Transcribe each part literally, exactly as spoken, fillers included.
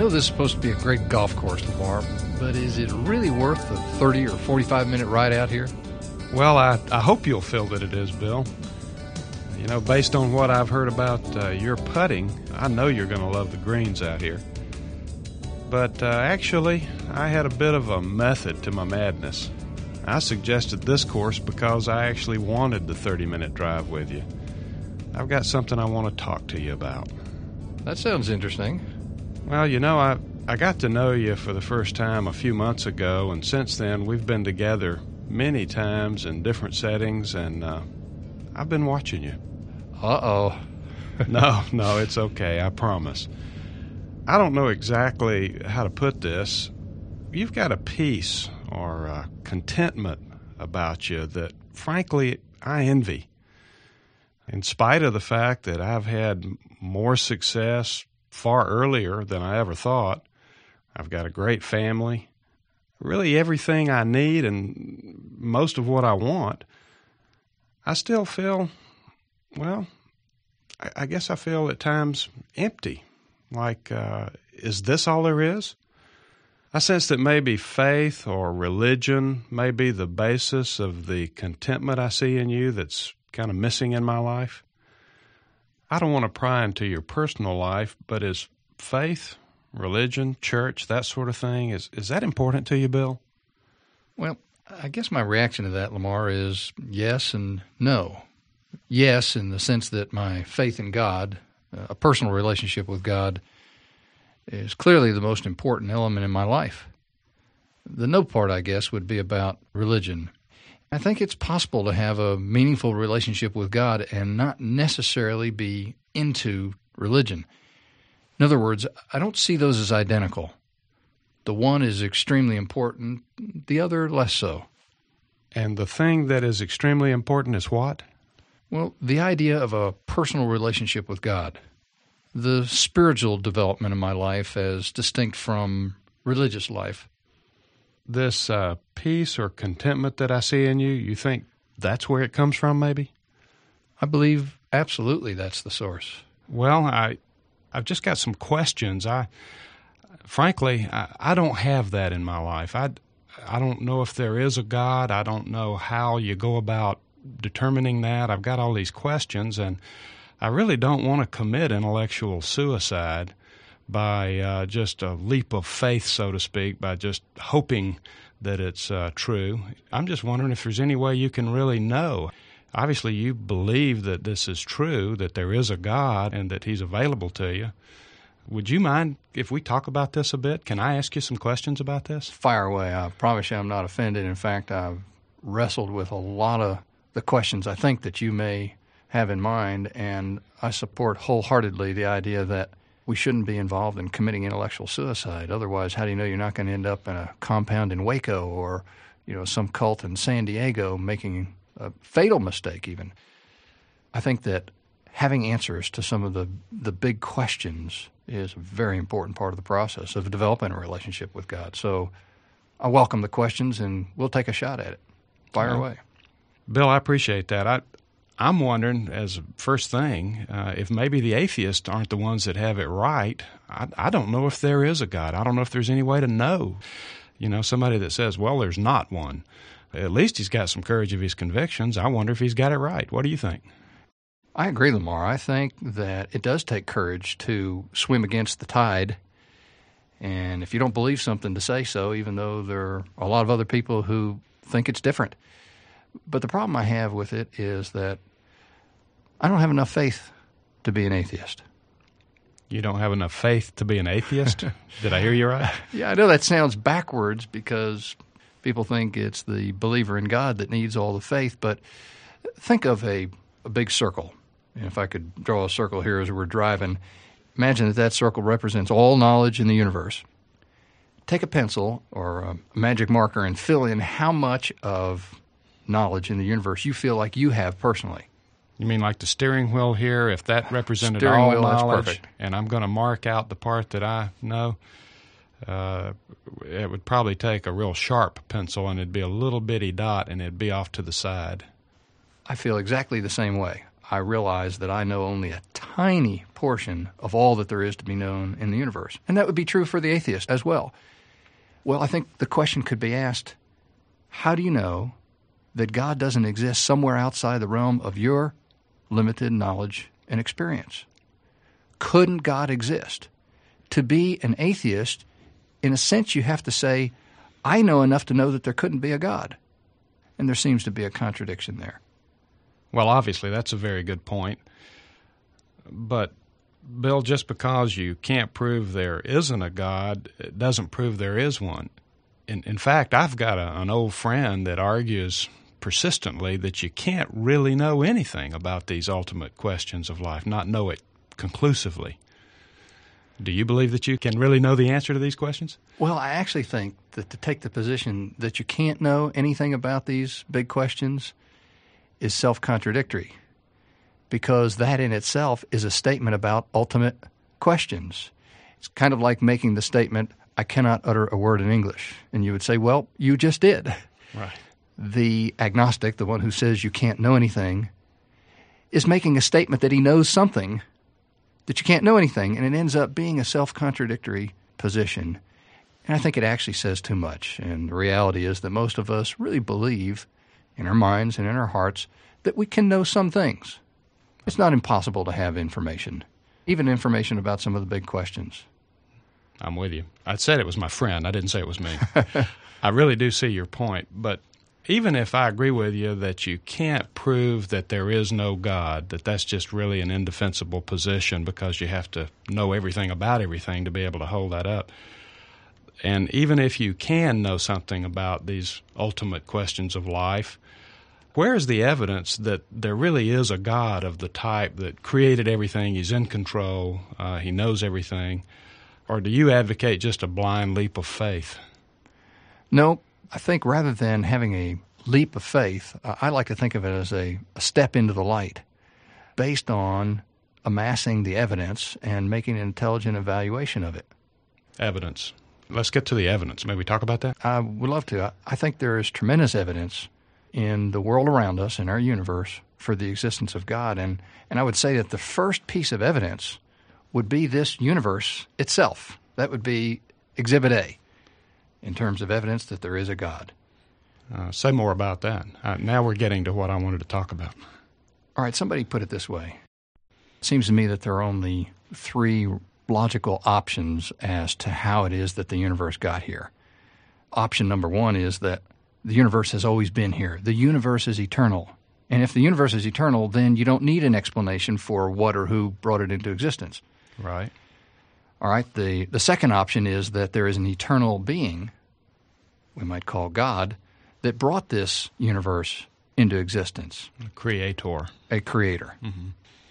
know this is supposed to be a great golf course, Lamar, but is it really worth the thirty or forty-five minute ride out here? Well, I, I hope you'll feel that it is, Bill. You know, based on what I've heard about uh, your putting, I know you're going to love the greens out here. But uh, actually, I had a bit of a method to my madness. I suggested this course because I actually wanted the thirty minute drive with you. I've got something I want to talk to you about. That sounds interesting. Well, you know, I, I got to know you for the first time a few months ago, and since then we've been together many times in different settings, and uh, I've been watching you. Uh-oh. No, no, it's okay, I promise. I don't know exactly how to put this. You've got a peace or a contentment about you that, frankly, I envy. In spite of the fact that I've had more success far earlier than I ever thought, I've got a great family, really everything I need and most of what I want, I still feel, well, I, I guess I feel at times empty. Like, uh, is this all there is? I sense that maybe faith or religion may be the basis of the contentment I see in you that's kind of missing in my life. I don't want to pry into your personal life, but is faith, religion, church, that sort of thing, is, is that important to you, Bill? Well, I guess my reaction to that, Lamar, is yes and no. Yes, in the sense that my faith in God, a personal relationship with God, is clearly the most important element in my life. The no part, I guess, would be about religion. I think it's possible to have a meaningful relationship with God and not necessarily be into religion. In other words, I don't see those as identical. The one is extremely important, the other less so. And the thing that is extremely important is what? Well, the idea of a personal relationship with God. The spiritual development of my life as distinct from religious life. This uh, peace or contentment that I see in you, you think that's where it comes from, maybe? I believe absolutely that's the source. Well, I, I've just got some questions. I, frankly, I, I don't have that in my life. I, I don't know if there is a God. I don't know how you go about determining that. I've got all these questions, and I really don't want to commit intellectual suicide by uh, just a leap of faith, so to speak, by just hoping that it's uh, true. I'm just wondering if there's any way you can really know. Obviously, you believe that this is true, that there is a God and that He's available to you. Would you mind if we talk about this a bit? Can I ask you some questions about this? Fire away. I promise you I'm not offended. In fact, I've wrestled with a lot of the questions I think that you may have in mind, and I support wholeheartedly the idea that we shouldn't be involved in committing intellectual suicide. Otherwise, how do you know you're not going to end up in a compound in Waco or, you know, some cult in San Diego making a fatal mistake even? I think that having answers to some of the, the big questions is a very important part of the process of developing a relationship with God. So I welcome the questions, and we'll take a shot at it. Fire well, away. Bill, I appreciate that. I I'm wondering, as a first thing, uh, if maybe the atheists aren't the ones that have it right. I, I don't know if there is a God. I don't know if there's any way to know. You know, somebody that says, well, there's not one. At least he's got some courage of his convictions. I wonder if he's got it right. What do you think? I agree, Lamar. I think that it does take courage to swim against the tide. And if you don't believe something, to say so, even though there are a lot of other people who think it's different. But the problem I have with it is that I don't have enough faith to be an atheist. You don't have enough faith to be an atheist? Did I hear you right? Yeah, I know that sounds backwards because people think it's the believer in God that needs all the faith, but think of a, a big circle. And if I could draw a circle here as we're driving, imagine that that circle represents all knowledge in the universe. Take a pencil or a magic marker and fill in how much of knowledge in the universe you feel like you have personally. You mean like the steering wheel here, if that represented steering all wheel, knowledge, that's perfect. And I'm going to mark out the part that I know, uh, it would probably take a real sharp pencil, and it'd be a little bitty dot, and it'd be off to the side. I feel exactly the same way. I realize that I know only a tiny portion of all that there is to be known in the universe. And that would be true for the atheist as well. Well, I think the question could be asked, how do you know that God doesn't exist somewhere outside the realm of your limited knowledge and experience? Couldn't God exist? To be an atheist, in a sense, you have to say, I know enough to know that there couldn't be a God. And there seems to be a contradiction there. Well, obviously, that's a very good point. But, Bill, just because you can't prove there isn't a God, it doesn't prove there is one. In, in fact, I've got a, an old friend that argues persistently that you can't really know anything about these ultimate questions of life, not know it conclusively. Do you believe that you can really know the answer to these questions? Well, I actually think that to take the position that you can't know anything about these big questions is self-contradictory, because that in itself is a statement about ultimate questions. It's kind of like making the statement, I cannot utter a word in English. And you would say, well, you just did. Right. The agnostic, the one who says you can't know anything, is making a statement that he knows something, that you can't know anything, and it ends up being a self-contradictory position. And I think it actually says too much. And the reality is that most of us really believe in our minds and in our hearts that we can know some things. It's not impossible to have information, even information about some of the big questions. I'm with you. I said it was my friend. I didn't say it was me. I really do see your point. But even if I agree with you that you can't prove that there is no God, that that's just really an indefensible position because you have to know everything about everything to be able to hold that up, and even if you can know something about these ultimate questions of life, where is the evidence that there really is a God of the type that created everything, he's in control, uh, he knows everything? Or do you advocate just a blind leap of faith? No, I think rather than having a leap of faith, I like to think of it as a, a step into the light based on amassing the evidence and making an intelligent evaluation of it. Evidence. Let's get to the evidence. May we talk about that? I would love to. I, I think there is tremendous evidence in the world around us, in our universe, for the existence of God. And, and I would say that the first piece of evidence would be this universe itself. That would be Exhibit A in terms of evidence that there is a God. Uh, say more about that. Uh, now we're getting to what I wanted to talk about. All right, somebody put it this way. It seems to me that there are only three logical options as to how it is that the universe got here. Option number one is that the universe has always been here. The universe is eternal. And if the universe is eternal, then you don't need an explanation for what or who brought it into existence. Right. All right, the, the second option is that there is an eternal being, we might call God, that brought this universe into existence. A creator. A creator. Mm-hmm.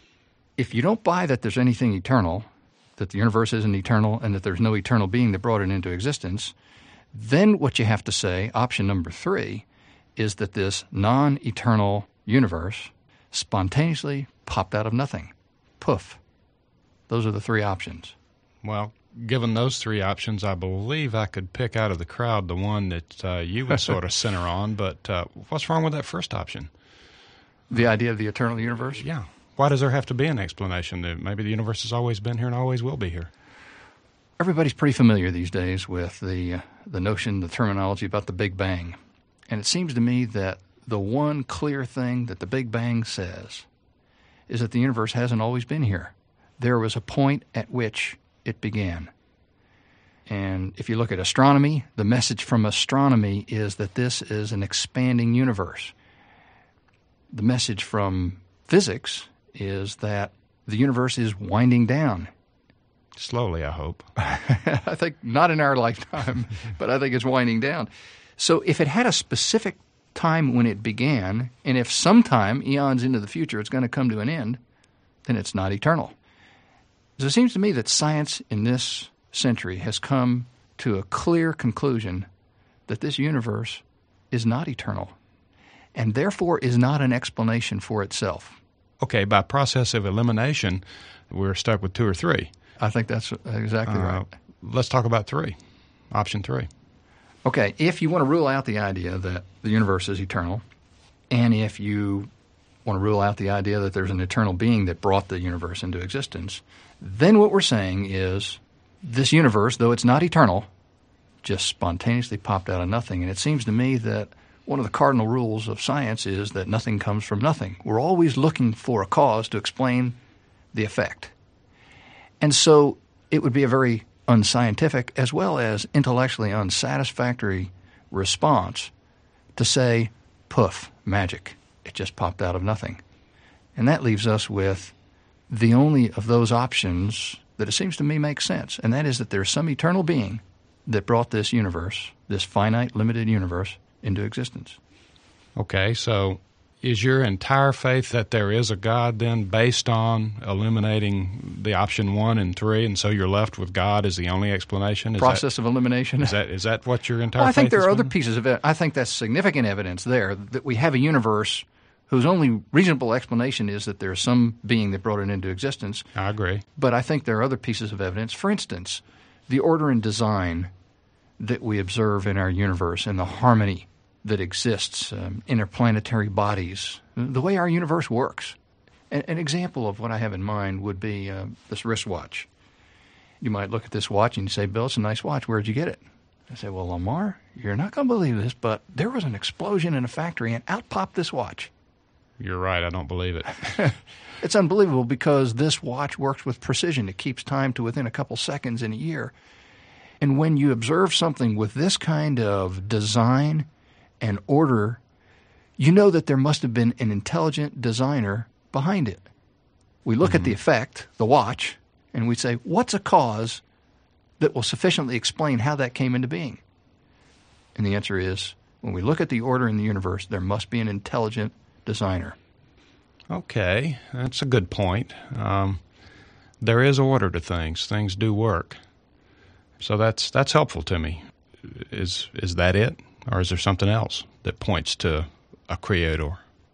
If you don't buy that there's anything eternal, that the universe isn't eternal, and that there's no eternal being that brought it into existence, then what you have to say, option number three, is that this non-eternal universe spontaneously popped out of nothing. Poof. Those are the three options. Well, given those three options, I believe I could pick out of the crowd the one that uh, you would sort of center on, but uh, what's wrong with that first option? The idea of the eternal universe? Yeah. Why does there have to be an explanation? That maybe the universe has always been here and always will be here. Everybody's pretty familiar these days with the uh, the notion, the terminology about the Big Bang. And it seems to me that the one clear thing that the Big Bang says is that the universe hasn't always been here. There was a point at which it began. And if you look at astronomy, the message from astronomy is that this is an expanding universe. The message from physics is that the universe is winding down. Slowly, I hope. I think not in our lifetime, but I think it's winding down. So if it had a specific time when it began, and if sometime, eons into the future, it's going to come to an end, then it's not eternal. So it seems to me that science in this century has come to a clear conclusion that this universe is not eternal, and therefore is not an explanation for itself. Okay, by process of elimination, we're stuck with two or three. I think that's exactly uh, right. Let's talk about three. Option three. Okay, if you want to rule out the idea that the universe is eternal, and if you want to rule out the idea that there's an eternal being that brought the universe into existence, then what we're saying is this universe, though it's not eternal, just spontaneously popped out of nothing. And it seems to me that one of the cardinal rules of science is that nothing comes from nothing. We're always looking for a cause to explain the effect. And so it would be a very unscientific as well as intellectually unsatisfactory response to say, poof, magic. It just popped out of nothing. And that leaves us with the only of those options that it seems to me makes sense, and that is that there's some eternal being that brought this universe, this finite, limited universe, into existence. Okay, so is your entire faith that there is a God then based on eliminating the option one and three, and so you're left with God as the only explanation? Is Process that, of elimination. Is that is that what your entire well, I faith think there is are other on? pieces of it. I think that's significant evidence there that we have a universe whose only reasonable explanation is that there's some being that brought it into existence. I agree. But I think there are other pieces of evidence. For instance, the order and design that we observe in our universe and the harmony that exists, um, interplanetary bodies, the way our universe works. An, an example of what I have in mind would be uh, this wristwatch. You might look at this watch and you say, Bill, it's a nice watch. Where'd you get it? I say, well, Lamar, you're not going to believe this, but there was an explosion in a factory and out popped this watch. You're right. I don't believe it. It's unbelievable because this watch works with precision. It keeps time to within a couple seconds in a year. And when you observe something with this kind of design and order, you know that there must have been an intelligent designer behind it. We look mm-hmm. at the effect, the watch, and we say, what's a cause that will sufficiently explain how that came into being? And the answer is, when we look at the order in the universe, there must be an intelligent designer. Okay, that's a good point. Um, there is order to things. Things do work. So that's that's helpful to me. Is is that it? Or is there something else that points to a creator?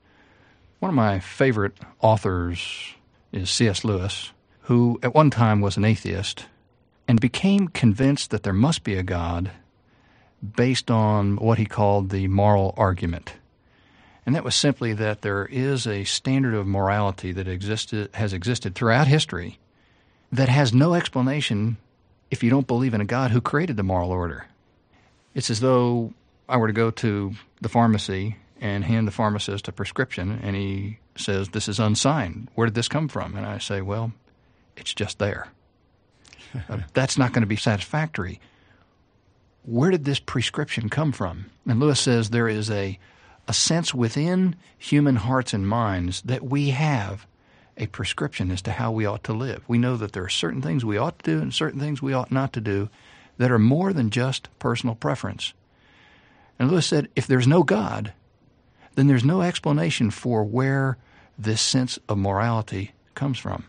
One of my favorite authors is C S Lewis, who at one time was an atheist and became convinced that there must be a God based on what he called the moral argument. And that was simply that there is a standard of morality that existed, has existed throughout history that has no explanation if you don't believe in a God who created the moral order. It's as though I were to go to the pharmacy and hand the pharmacist a prescription, and he says, this is unsigned. Where did this come from? And I say, well, it's just there. uh, that's not going to be satisfactory. Where did this prescription come from? And Lewis says there is a, a sense within human hearts and minds that we have a prescription as to how we ought to live. We know that there are certain things we ought to do and certain things we ought not to do that are more than just personal preference. And Lewis said, if there's no God, then there's no explanation for where this sense of morality comes from.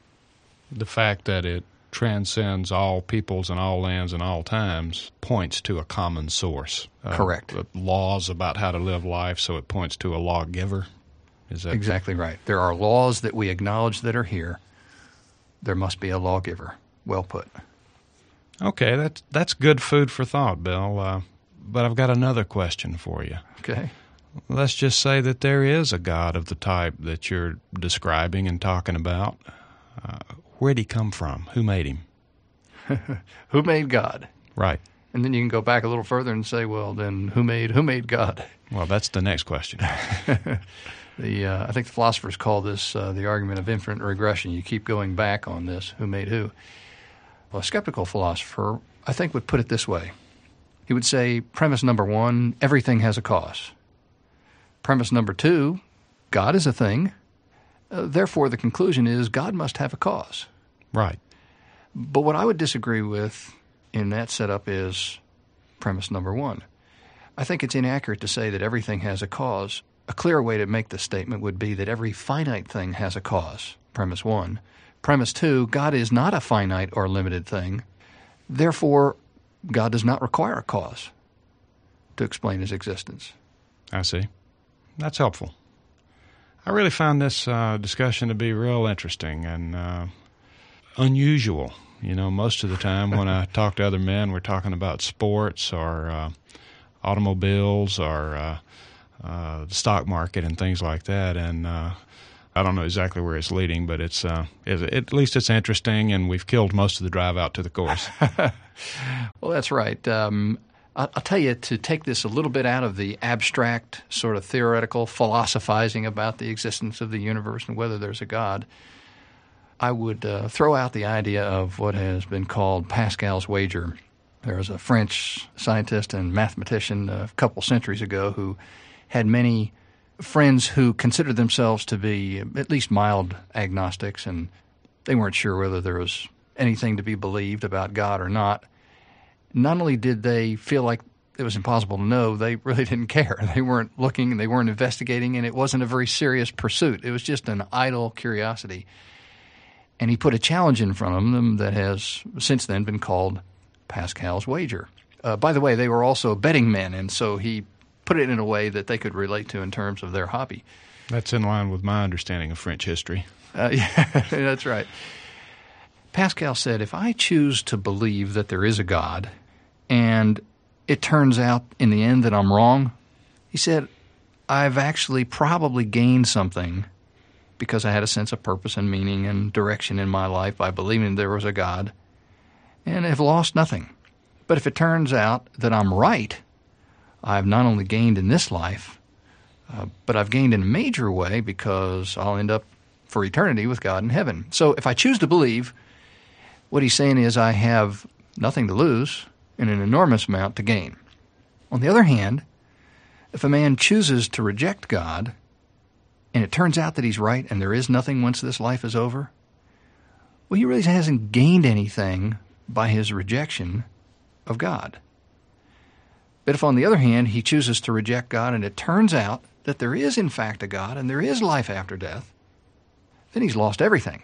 The fact that it transcends all peoples and all lands and all times points to a common source. Uh, Correct. Laws about how to live life, so it points to a lawgiver. Is that exactly right? There are laws that we acknowledge that are here. There must be a lawgiver. Well put. Okay, that's that's good food for thought, Bill. Uh, but I've got another question for you. Okay. Let's just say that there is a God of the type that you're describing and talking about. Uh, where'd he come from? Who made him? Who made God? Right. And then you can go back a little further and say, well, then who made who made God? Well, that's the next question. The uh, I think the philosophers call this uh, the argument of infinite regression. You keep going back on this, who made who. Well, a skeptical philosopher, I think, would put it this way. He would say, premise number one, everything has a cause. Premise number two, God is a thing. Uh, therefore, the conclusion is God must have a cause. Right. But what I would disagree with in that setup is premise number one. I think it's inaccurate to say that everything has a cause. A clear way to make this statement would be that every finite thing has a cause, premise one. Premise two, God is not a finite or limited thing. Therefore, God does not require a cause to explain his existence. I see. That's helpful. I really found this uh, discussion to be real interesting and uh, unusual. You know, most of the time when I talk to other men, we're talking about sports or uh, automobiles or uh, uh, the stock market and things like that. And uh, I don't know exactly where it's leading, but it's uh, it, at least it's interesting, and we've killed most of the drive out to the course. Well, that's right. Um, I'll, I'll tell you, to take this a little bit out of the abstract, sort of theoretical philosophizing about the existence of the universe and whether there's a God, I would uh, throw out the idea of what has been called Pascal's wager. There was a French scientist and mathematician a couple centuries ago who had many friends who considered themselves to be at least mild agnostics, and they weren't sure whether there was anything to be believed about God or not. Not only did they feel like it was impossible to know, they really didn't care. They weren't looking, they weren't investigating, and it wasn't a very serious pursuit. It was just an idle curiosity. And he put a challenge in front of them that has since then been called Pascal's wager. Uh, by the way, they were also betting men, and so he put it in a way that they could relate to in terms of their hobby. That's in line with my understanding of French history. Uh, yeah, that's right. Pascal said, if I choose to believe that there is a God and it turns out in the end that I'm wrong, he said, I've actually probably gained something because I had a sense of purpose and meaning and direction in my life by believing there was a God, and have lost nothing. But if it turns out that I'm right, I've not only gained in this life, uh, but I've gained in a major way because I'll end up for eternity with God in heaven. So if I choose to believe, what he's saying is I have nothing to lose and an enormous amount to gain. On the other hand, if a man chooses to reject God, and it turns out that he's right and there is nothing once this life is over, well, he really hasn't gained anything by his rejection of God. But if, on the other hand, he chooses to reject God and it turns out that there is, in fact, a God and there is life after death, then he's lost everything.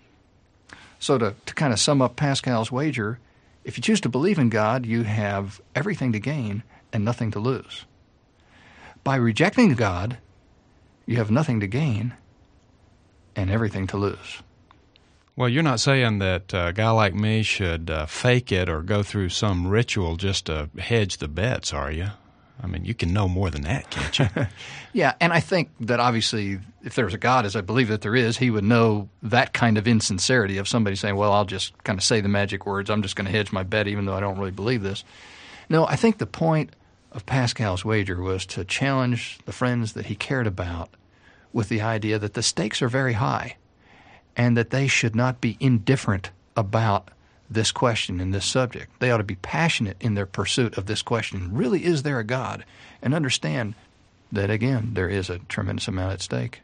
So to, to kind of sum up Pascal's wager, if you choose to believe in God, you have everything to gain and nothing to lose. By rejecting God, you have nothing to gain and everything to lose. Well, you're not saying that a guy like me should uh, fake it or go through some ritual just to hedge the bets, are you? I mean, you can know more than that, can't you? Yeah, and I think that obviously if there's a God, as I believe that there is, he would know that kind of insincerity of somebody saying, well, I'll just kind of say the magic words, I'm just going to hedge my bet even though I don't really believe this. No, I think the point of Pascal's wager was to challenge the friends that he cared about with the idea that the stakes are very high and that they should not be indifferent about this question and this subject. They ought to be passionate in their pursuit of this question. Really, is there a God? And understand that, again, there is a tremendous amount at stake.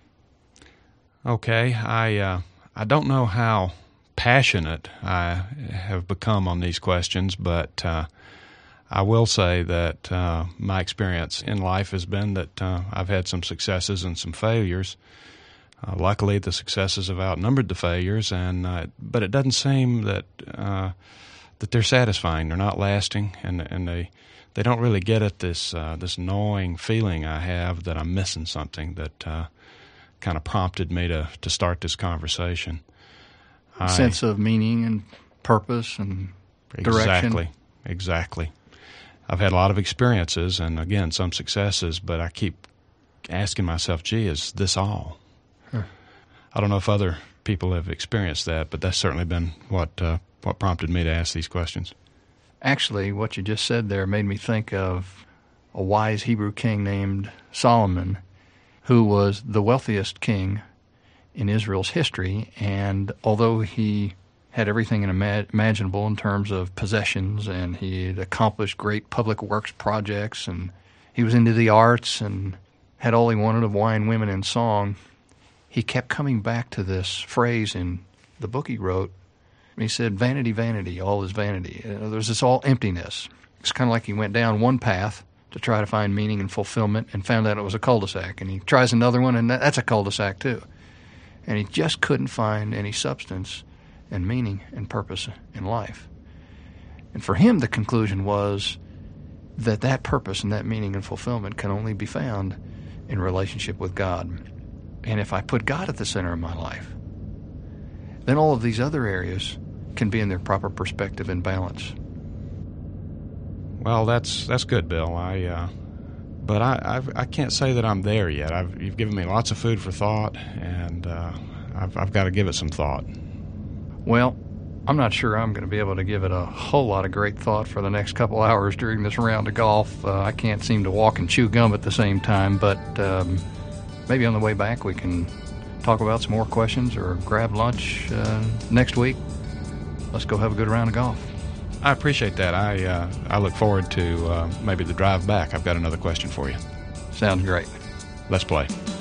Okay, I uh, I don't know how passionate I have become on these questions, but uh, I will say that uh, my experience in life has been that uh, I've had some successes and some failures. Uh, luckily, the successes have outnumbered the failures, and uh, but it doesn't seem that uh, that they're satisfying. They're not lasting, and and they they don't really get at this uh, this gnawing feeling I have that I'm missing something that uh, kind of prompted me to to start this conversation. A sense I, of meaning and purpose and direction. Exactly, exactly. I've had a lot of experiences, and again, some successes, but I keep asking myself, "Gee, is this all?" I don't know if other people have experienced that, but that's certainly been what uh, what prompted me to ask these questions. Actually, what you just said there made me think of a wise Hebrew king named Solomon, who was the wealthiest king in Israel's history, and although he had everything imaginable in terms of possessions, and he had accomplished great public works projects, and he was into the arts and had all he wanted of wine, women, and song, he kept coming back to this phrase in the book he wrote. He said, vanity, vanity, all is vanity. There's this all emptiness. It's kind of like he went down one path to try to find meaning and fulfillment and found out it was a cul-de-sac. And he tries another one, and that's a cul-de-sac too. And he just couldn't find any substance and meaning and purpose in life. And for him, the conclusion was that that purpose and that meaning and fulfillment can only be found in relationship with God. And if I put God at the center of my life, then all of these other areas can be in their proper perspective and balance. Well, that's that's good, Bill. I uh, but I I've, I can't say that I'm there yet. I've, you've given me lots of food for thought, and uh, I've, I've got to give it some thought. Well, I'm not sure I'm going to be able to give it a whole lot of great thought for the next couple hours during this round of golf. Uh, I can't seem to walk and chew gum at the same time, but um, maybe on the way back we can talk about some more questions or grab lunch uh, next week. Let's go have a good round of golf. I appreciate that. I uh, I look forward to uh, maybe the drive back. I've got another question for you. Sounds great. Let's play.